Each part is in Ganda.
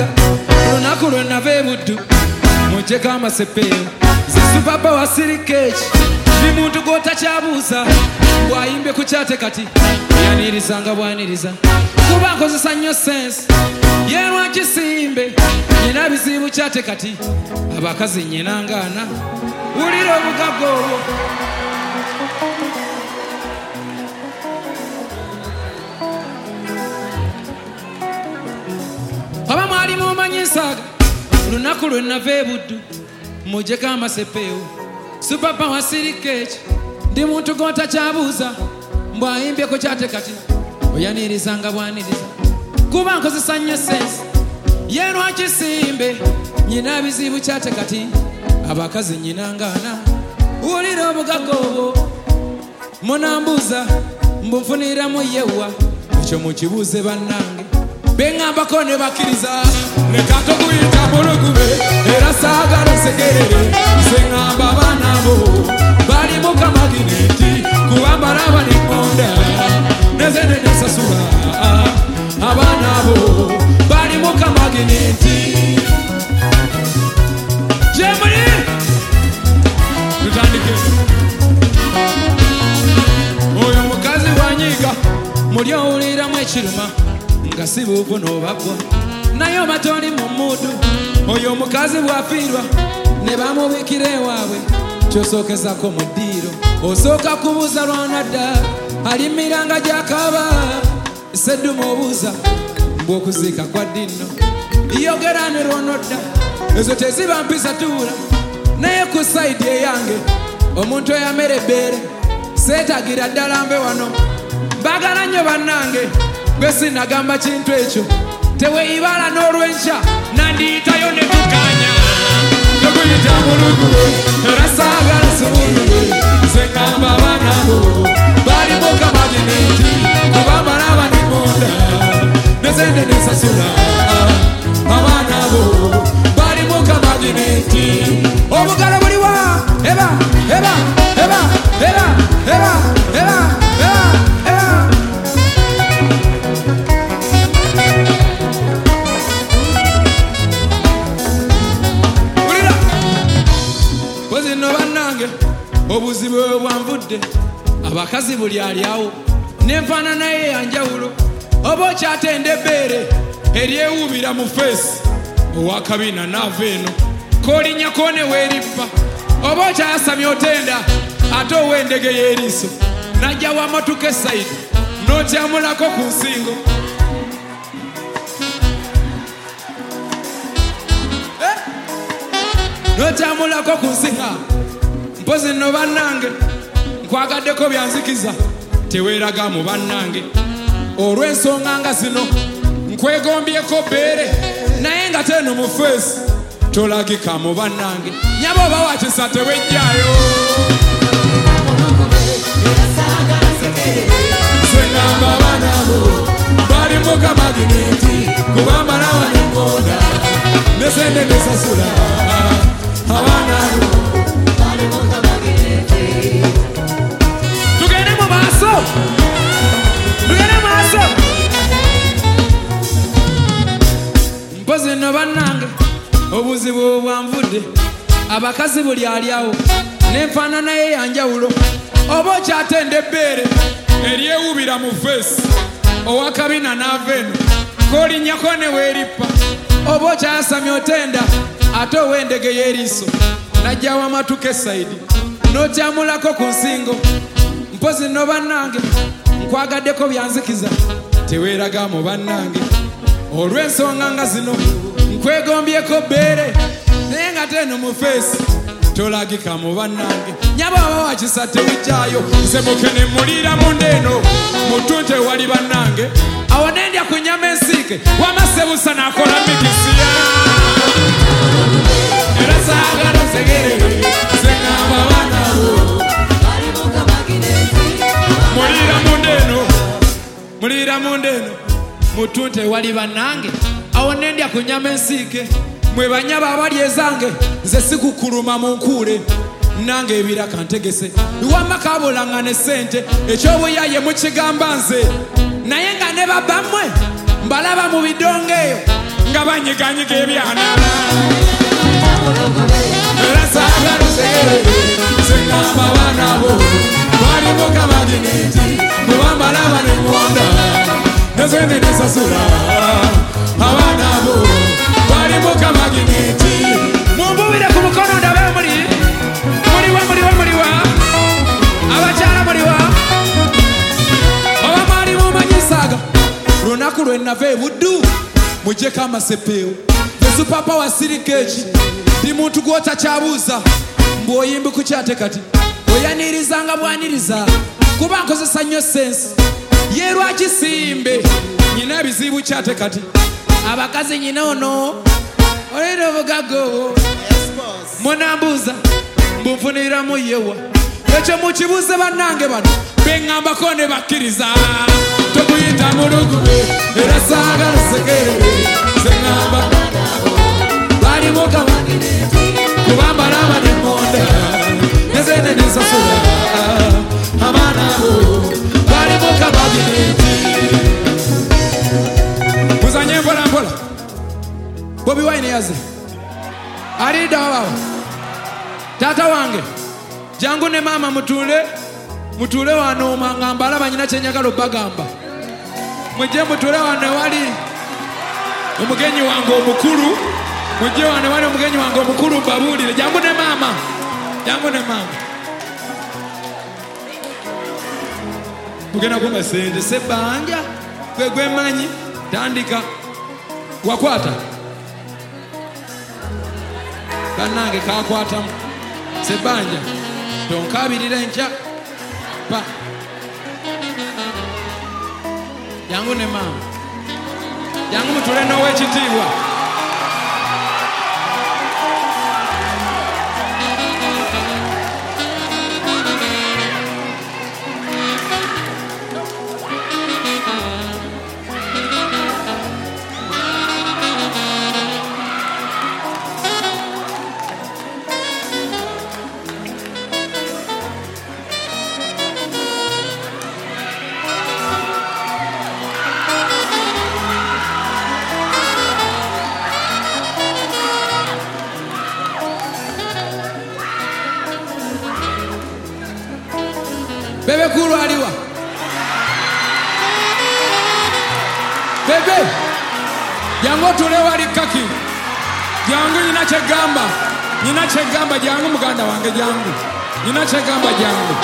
saga lunaku lwe nava ebuddu mujjeko amaseppeeyo ze supapa wa sirikeeki ndi muntu gw'otakyabuuza bw'ayimbye ku kyate kati yaniriza nga bwaniriza kuba nkozesa nnyo sensi yerwa kisimbe nyina bizibu kyate kati abakazi nyina ngaana wulira obugaga obwo oba mwali mumanyi ensaaga lunaku lwe nava ebuddu mujjeko amaseppeeyo supapa wa sirikeeki ndi muntu gw'otakyabuuza mbw'ayimbyeko kyate kati oyaniriza nga bwaniriza kuba nkozesa nnyo sensi yerwa kisimbe nyina bizibu kyate kati abakazi nyina ngaana wulira obugaga obwo munambuuza mbunfuniramu yewa ekyo mukibuuze bannange beŋŋambako ne bakkiriza leka tokuyita mulugube era saagala nsegerere nze ŋŋamba abaana bo balimu kamagineti kubambala abaneŋŋonda nezene nesasula abaana bo balimu kamagineti gyemuli tutandike oyo mukazi wanyiiga muli owuliramu ekiruma nga si buuvu n'obaggwa naye omatoli mu muddu oyo omukazi bw'afiirwa ne bamubiikira ewaabwe kyosookezako mu ddiiro osooka kubuuza lwanadda alimiranga gy'akaaba sedduma obuuza mbw'okuziika kwa ddinno yogera ne lwonodda ezo teziba mpisa tuula naye ku sayidi eyange omuntu eyamera ebbeere seetagira ddala mbe wano mbagala nnyo bannange bwe sinagamba kintu ekyo teweeyibala n'olw'enkya nandiyitayo ne tukanya tokuyita mulugube era saagala sibulube nze ŋŋamba abaana bo balimu kamagineti kubambala abaneŋŋonda nezende nesasula abaana bo balimu kamagineti obugalo buliwa eba eba eba eba eba eba eba obuzibu bwe bwanvudde abakazi buli alyawo n'enfaanana ye yanjawulo oba okyatenda ebbeere eryewuubira mu feesi owakabina naava eno k'olinnyako ne weerippa oba okyayasamya otenda ate ow'endege y'eriiso najja wamatuka esayidi n'otyamulako ku nsingo n'otyamulako ku nsinga mpozi nno bannange nkwagaddeko byanzikiza teweeraga mu bannange olw'ensonga nga zino nkwegombyeko bbeere naye nga teno mu feesi tolagika mu bannange nyaba oba wakisa tewejjaayo seŋŋamba abaana bo balimu kamagineti kubambala abaneŋŋonda nesende nesasula abaana bo tugende mu maaso mpozi nno bannange obuzibu bwanvudde abakazi buli alyawo n'enfaanana ye yanjawulo oba okyatenda ebbeere eryewuubira mu feesi owakabina naava eno k'olinnyako ne weerippa oba okyayasamya otenda ate ow'endege y'eriiso najja wamatuka esayidi n'otyamulako ku nsingo mpozi nno bannange nkwagaddeko byanzikiza teweeraga mu bannange olw'ensonga nga zino nkwegombyeko bbeere naye nga teno mu feesi tolagika mu bannange nyaba oba wakisa tewujjaayo nze mukene mulira mundeeno mutunte wali bannange awo nendya ku nnyama ensiike wamasebusa n'akola mikisiya era saagala nsegerere seŋŋamba abaana bo mulira mundeeno mutunte wali bannange awo nendya ku nnyama ensiike mwe banyaba abali ezange nze sikukuluma mu nkuule nange ebiraka ntegese iwamma kabulanga ne ssente ekyobuyaye mukigamba nze naye nga ne babammwe mbalaba mu bidongo eyo nga banyiganyiga ebyana era saagala osekerere sengamba abaana abo balimuka maginiti bwe bamala baneŋŋonda nezende nesasula abaana abo balimuka maginiti mumbubire ku mukono ndabe muliwa abakyala muliwa oba mwali mumanyisaaga lunaku lwe nava ebuddu mujjeko amasepeewo esupapa wa sirikeeki ndi muntu gwotakyabuuza mbw'oyimbi ku kyate kati oyanirizanga bwaniriza kuba nkozesa nnyo sensi ye lwakisimbe nyina ebizibu kyate kati abakazi nyina ono olera obugago munambuuza mbunfuniramu yewa ekyo mukibuuze bannange bano beŋŋambako ne bakkiriza tokuyita mulugube era saagala sekerere zeŋŋamba balimuka kubambala baneŋŋonda nezende nensasula abaana abo balimuka maginiti muzanye mpolampola Bobi Wine yaze alida wabawa taata wange jangu ne maama mutule wano ngamba alaba nyina kyenyagala obbagamba mujje mutule wano wali omugenyi wange omukulu mujje wano wali omugenyi wange omukulu mbabuulire jangu ne maama mugenda kumba sente sebbanja gwe gwemanyi tandika wakwata kannange kakwatamu sebbanja tonkabirira enkya pa jangu ne maama jangu mutule n'owekitiibwa Bebe kulu aliwa Bebe jangu tule wali kaki jangu nyina kyegamba jangu muganda wange jangu nyina kyegamba jangu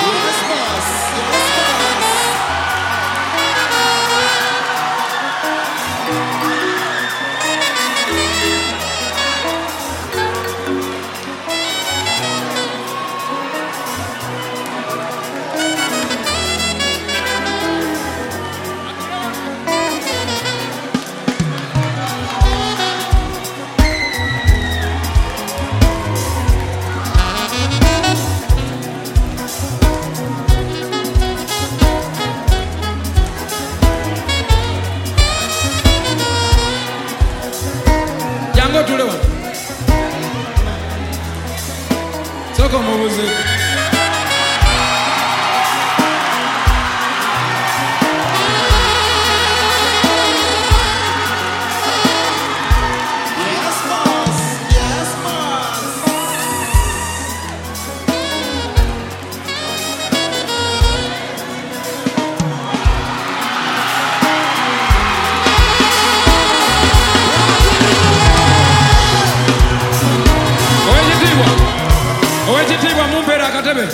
tule wano soko mubuze akatebe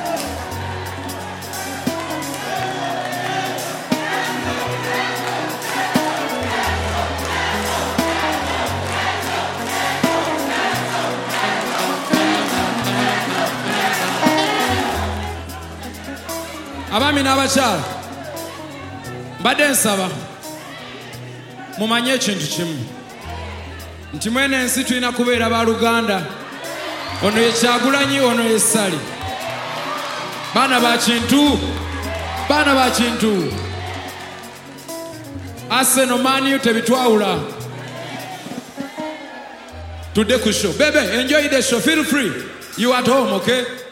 abaami n'abakyala mbadde nsaba mumanye ekintu kimu nti mwene ensi tulina kubeera baluganda ono ye Kyagulanyi ono ye Ssali baana ba kintu Arsenal Man U tebitwawula tudde ku show bebe enjoy the show feel free you at home okay